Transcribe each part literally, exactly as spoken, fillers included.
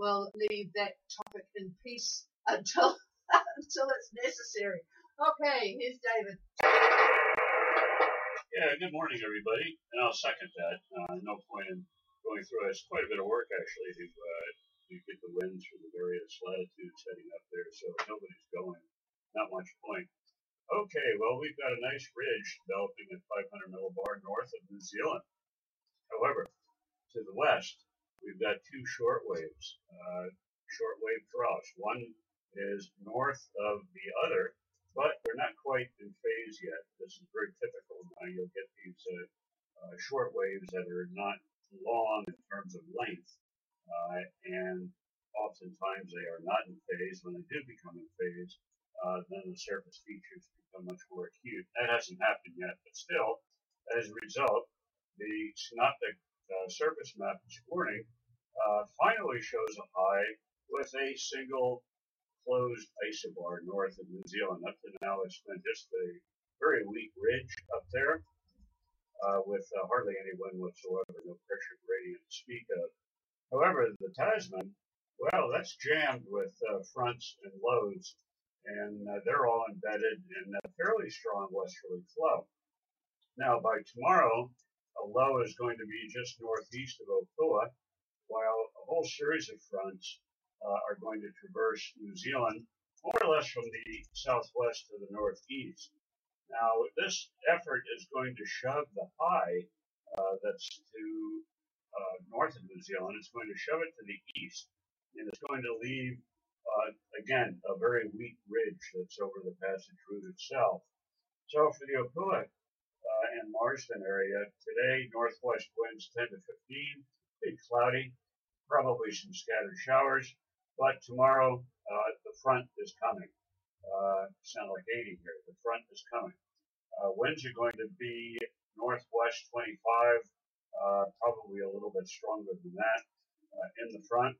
we'll leave that topic in peace until until it's necessary. Okay, here's David. Yeah, good morning, everybody. And I'll second that. Uh, no point in going through it. It's quite a bit of work, actually, to, uh, to get the winds from the various latitudes heading up there. So if nobody's going, not much point. Okay, well, we've got a nice ridge developing at five hundred millibar north of New Zealand. However, to the west, we've got two short waves, uh, short wave troughs. One is north of the other, but they're not quite in phase yet. This is very typical. Now you'll get these uh, uh, short waves that are not long in terms of length, uh, and oftentimes they are not in phase. When they do become in phase, uh, then the surface features become much more acute. That hasn't happened yet, but still, as a result, the synoptic uh, surface map this morning uh, finally shows a high with a single closed isobar north of New Zealand. Up to now, it's been just a very weak ridge up there uh, with uh, hardly any wind whatsoever, no pressure gradient to speak of. However, the Tasman, well, that's jammed with uh, fronts and lows, and uh, they're all embedded in a fairly strong westerly flow. Now, by tomorrow, a low is going to be just northeast of Opua, while a whole series of fronts uh, are going to traverse New Zealand, more or less from the southwest to the northeast. Now, this effort is going to shove the high uh, that's to uh, north of New Zealand. It's going to shove it to the east, and it's going to leave, uh, again, a very weak ridge that's over the passage route itself. So for the Opua uh, and Marsden area, today, northwest winds ten to fifteen, pretty cloudy, probably some scattered showers. But tomorrow, uh, the front is coming. Uh, sound like eighty here. The front is coming. Uh, winds are going to be northwest twenty-five, uh, probably a little bit stronger than that uh, in the front.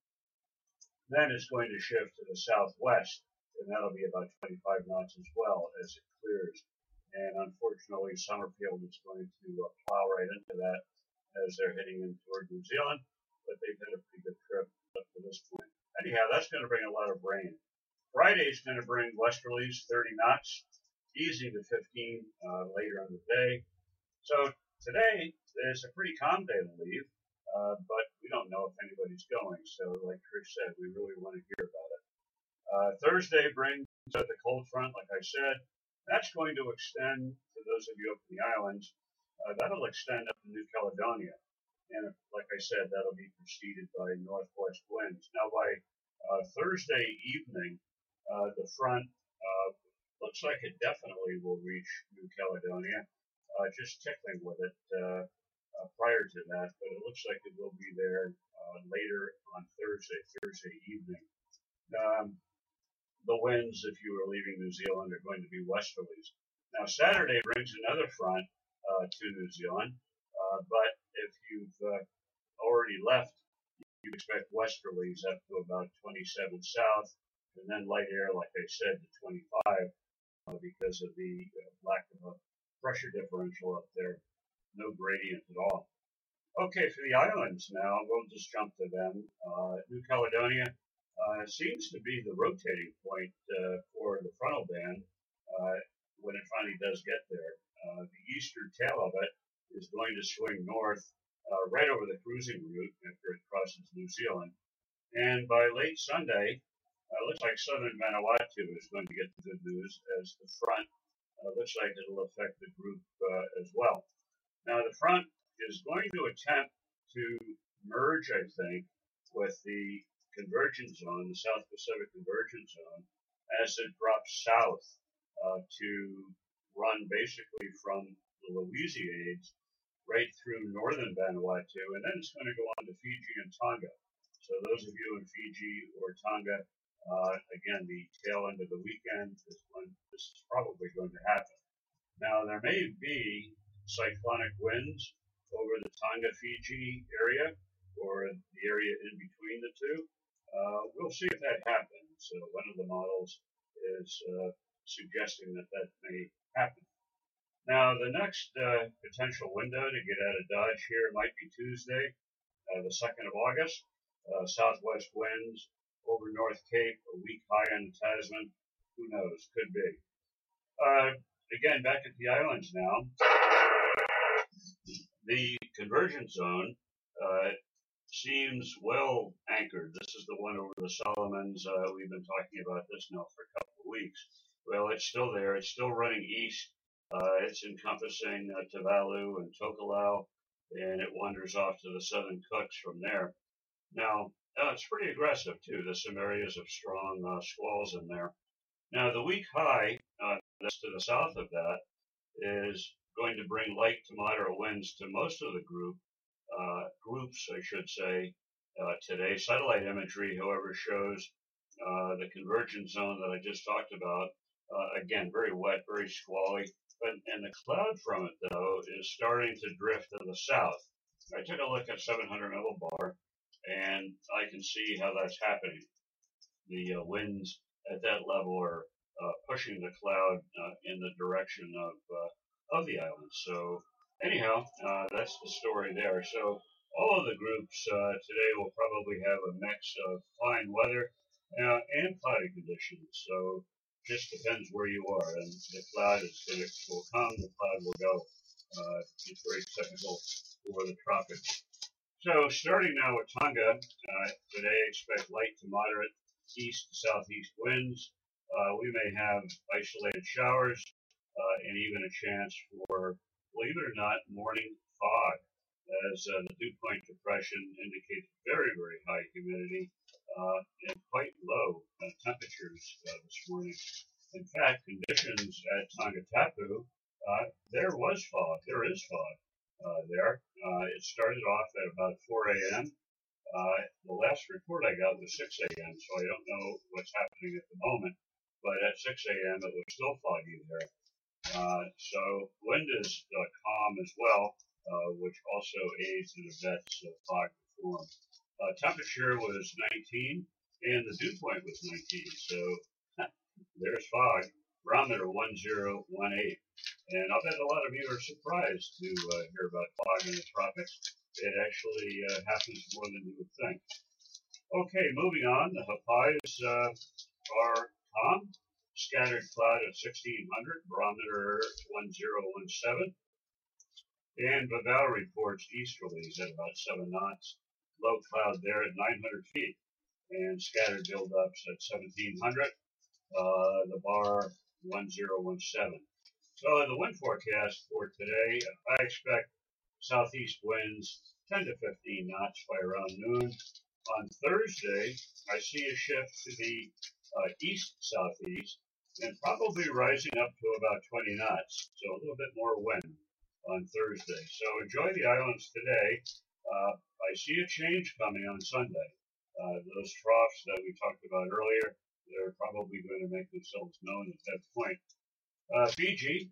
Then it's going to shift to the southwest, and that'll be about twenty-five knots as well as it clears. And unfortunately, Summerfield is going to uh, plow right into that as they're heading in toward New Zealand, but they've had a pretty good trip up to this point. Anyhow, that's going to bring a lot of rain. Friday is going to bring westerlies, thirty knots, easy to fifteen uh, later in the day. So today is a pretty calm day to leave, uh, but we don't know if anybody's going. So like Trish said, we really want to hear about it. Uh, Thursday brings uh, the cold front, like I said. That's going to extend, to those of you up in the islands, uh, that'll extend up to New Caledonia. And like I said, that'll be preceded by northwest winds. Now, by uh, Thursday evening, uh, the front uh, looks like it definitely will reach New Caledonia, uh, just tickling with it uh, uh, prior to that, but it looks like it will be there uh, later on Thursday, Thursday evening. Um, the winds, if you are leaving New Zealand, are going to be westerlies. Now, Saturday brings another front uh, to New Zealand, uh, but if you've uh, already left, you expect westerlies up to about twenty-seven south, and then light air, like I said, to twenty-five uh, because of the uh, lack of a pressure differential up there. No gradient at all. Okay, for the islands now, we'll just jump to them. Uh, New Caledonia uh, seems to be the rotating point uh, for the frontal band uh, when it finally does get there. Uh, the eastern tail of it is going to swing north uh, right over the cruising route after it crosses New Zealand. And by late Sunday, it uh, looks like southern Vanuatu is going to get the good news as the front uh, looks like it'll affect the group uh, as well. Now, the front is going to attempt to merge, I think, with the convergence zone, the South Pacific convergence zone, as it drops south uh, to run basically from the Louisiades right through northern Vanuatu, and then it's going to go on to Fiji and Tonga. So those of you in Fiji or Tonga, uh, again, the tail end of the weekend is when this is probably going to happen. Now, there may be cyclonic winds over the Tonga-Fiji area or the area in between the two. Uh, we'll see if that happens. So one of the models is uh, suggesting that that may happen. Now, the next uh, potential window to get out of Dodge here might be Tuesday, uh, the second of August. Uh, southwest winds over North Cape, a weak high in Tasman. Who knows? Could be. Uh, again, back at the islands now. The convergence zone uh, seems well anchored. This is the one over the Solomons. Uh, we've been talking about this now for a couple of weeks. Well, it's still there. It's still running east. Uh, it's encompassing uh, Tuvalu and Tokelau, and it wanders off to the southern Cooks from there. Now, uh, it's pretty aggressive, too. There's some areas of strong uh, squalls in there. Now, the weak high uh, that's to the south of that is going to bring light to moderate winds to most of the group, uh, groups, I should say, uh, today. Satellite imagery, however, shows uh, the convergence zone that I just talked about. Uh, again, very wet, very squally. But, and the cloud from it, though, is starting to drift to the south. I took a look at seven hundred millibar, and I can see how that's happening. The uh, winds at that level are uh, pushing the cloud uh, in the direction of uh, of the island. So anyhow, uh, that's the story there. So all of the groups uh, today will probably have a mix of fine weather uh, and cloudy conditions. So just depends where you are, and the cloud is going to will come, the cloud will go. Uh, it's very typical for the tropics. So starting now with Tonga, uh, today expect light to moderate east to southeast winds. Uh, we may have isolated showers uh, and even a chance for, believe it or not, morning fog, as uh, the dew point depression indicates very, very high humidity uh, and quite low uh, temperatures uh, this morning. In fact, conditions at Tongatapu, uh, there was fog, there is fog uh, there. Uh, it started off at about four a m Uh, the last report I got was six a m, so I don't know what's happening at the moment, but at six a m it was still foggy there. Uh, so wind is uh, calm as well, uh, which also aids and abets uh, fog to form. Uh, temperature was nineteen, and the dew point was nineteen, so there's fog. Barometer one zero one eight. And I'll bet a lot of you are surprised to uh, hear about fog in the tropics. It actually uh, happens more than you would think. Okay, moving on. The Hapais uh, are calm. Scattered cloud at sixteen hundred, barometer one zero one seven. And Vavau reports easterlies at about seven knots. Low cloud there at nine hundred feet. And scattered buildups at seventeen hundred. Uh, the bar one zero one seven. So the wind forecast for today, I expect southeast winds ten to fifteen knots by around noon. On Thursday, I see a shift to the uh, east-southeast and probably rising up to about twenty knots, so a little bit more wind on Thursday. So enjoy the islands today. Uh, I see a change coming on Sunday. Uh, those troughs that we talked about earlier, they're probably going to make themselves known at that point. Uh, Fiji,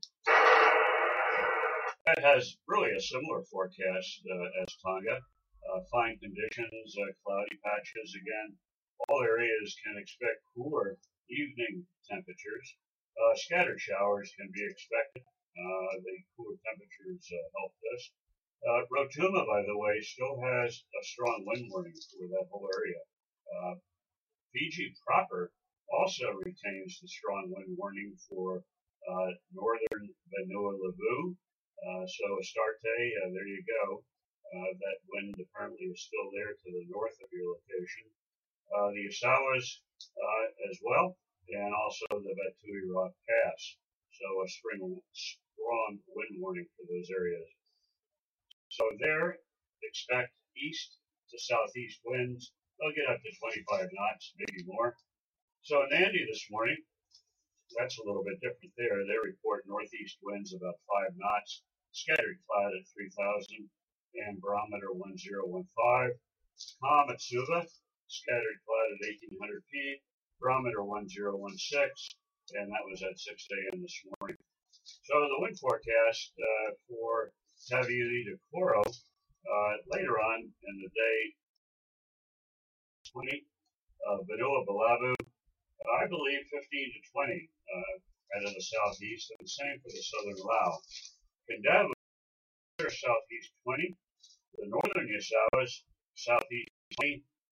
that has really a similar forecast uh, as Tonga. Uh, fine conditions, uh, cloudy patches again. All areas can expect cooler evening temperatures. Uh, scattered showers can be expected. Uh, the cooler temperatures uh, help this. Uh, Rotuma, by the way, still has a strong wind warning for that whole area. Uh, Fiji proper also retains the strong wind warning for uh, northern Vanuatu. Uh, so Astarte, uh, there you go. Uh, that wind apparently is still there to the north of your location. Uh, the Osawas uh, as well, and also the Vatui Rock Pass. So a spring, strong wind warning for those areas. So there, expect east to southeast winds. They'll get up to twenty-five knots, maybe more. So in Nadi this morning, that's a little bit different there. They report northeast winds about five knots, scattered cloud at three thousand, and barometer one zero one five. Calm at Suva, scattered cloud at eighteen hundred feet, barometer one zero one six, and that was at six a m this morning. So the wind forecast uh, for Taveuni to Koro uh, later on in the day, twenty, uh, Vanua Balabu, I believe fifteen to twenty uh, out of the southeast, and the same for the southern Lao. Kendavu, southeast twenty, the northern Yasawas, southeast twenty,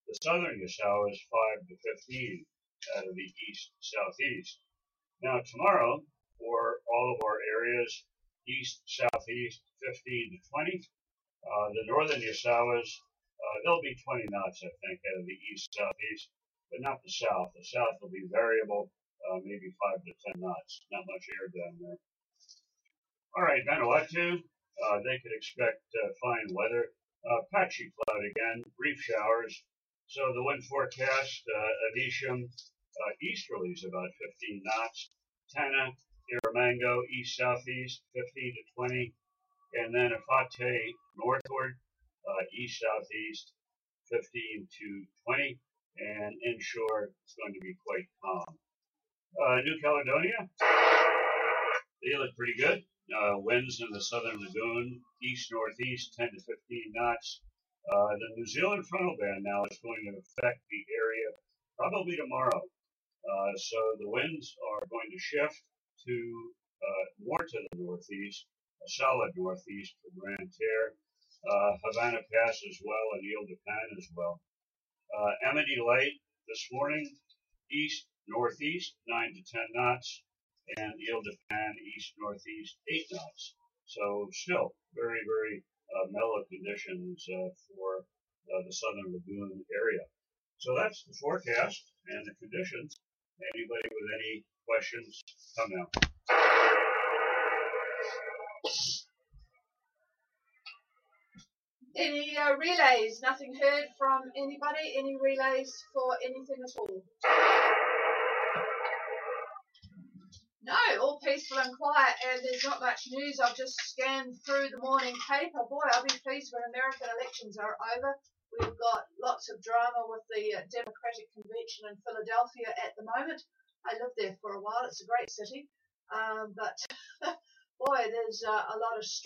The southern Yasawas five to fifteen out of the east-southeast. Now tomorrow, for all of our areas, east-southeast, fifteen to twenty. Uh, the northern Yasawas, uh, they'll be twenty knots, I think, out of the east-southeast, but not the south. The south will be variable, uh, maybe five to ten knots. Not much air down there. All right, Vanuatu, uh, they could expect uh, fine weather. Uh, patchy cloud again, brief showers. So the wind forecast, uh, Adisham, uh, easterlies about fifteen knots. Tana, Iramango, east-southeast, fifteen to twenty. And then Afate, northward, uh, east-southeast, fifteen to twenty. And inshore, it's going to be quite calm. Uh, New Caledonia, they look pretty good. Uh, winds in the southern lagoon, east-northeast, ten to fifteen knots. Uh, the New Zealand frontal band now is going to affect the area probably tomorrow. Uh, so the winds are going to shift to uh, more to the northeast, a solid northeast for Grand Terre, uh, Havana Pass as well, and Ile de Pan as well. Uh, Amity Light this morning, east-northeast, nine to ten knots. And Ile de Pan, east-northeast, eight knots. So still very, very uh, mellow conditions uh, for uh, the southern lagoon area. So that's the forecast and the conditions. Anybody with any questions, come now. Any uh, relays? Nothing heard from anybody? Any relays for anything at all? No, all peaceful and quiet, and there's not much news. I've just scanned through the morning paper. Boy, I'll be pleased when American elections are over. We've got lots of drama with the uh, Democratic Convention in Philadelphia at the moment. I lived there for a while. It's a great city. Um, but, boy, there's uh, a lot of stress.